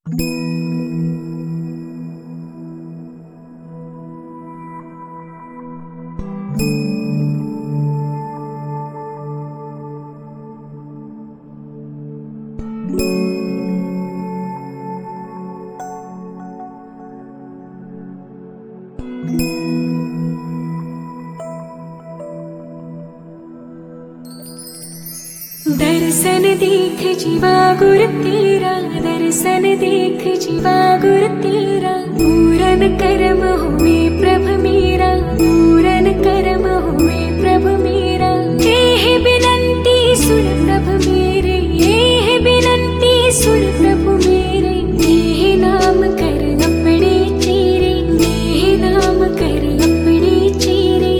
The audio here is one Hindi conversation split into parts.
दर्शन देख जीवा गुर तेरा, दर्शन देख जीवा गुर तेरा। पूरन कर्म हुए प्रभु मेरा, पूरन कर्म हुए प्रभु मेरा। ये बिनती सुन प्रभु मेरे, ये बिनती सुन प्रभु मेरे। ये नाम कर अपने चेरे, ये नाम कर अपने चेरे।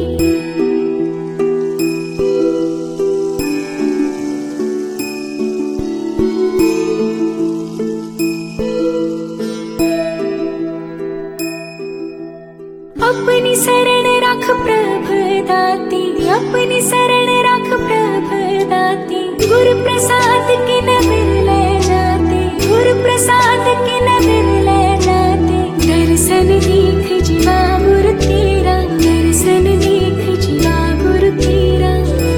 अपनी शरण रख प्रभु दाती, अपनी शरण रख प्रभु दाती। गुरु प्रसाद के न बिरले जाते, गुरु प्रसाद के न बिरले जाते। दर्शन देख जीवा गुरु तेरा, दर्शन देख जीवा गुरु तेरा।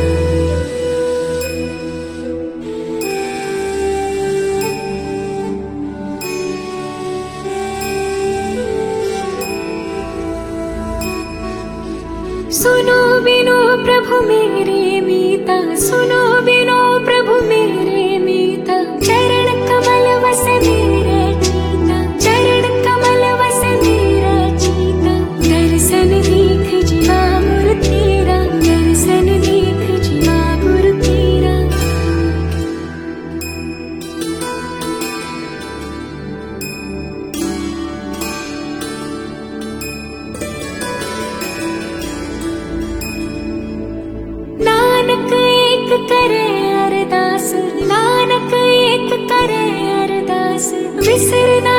सुनो बिनो प्रभु मेरे मीता, सुनो बिनो प्रभु मेरे मीता। चरण कमल वस मेरा चीता, चरण कमल वस मेरा चीता। दर्शन देख जीवा गुरु तेरा, दर्शन देख जीवा गुरु तेरा। नानक एक करे अरदास, नानक एक करे अरदास। विसरना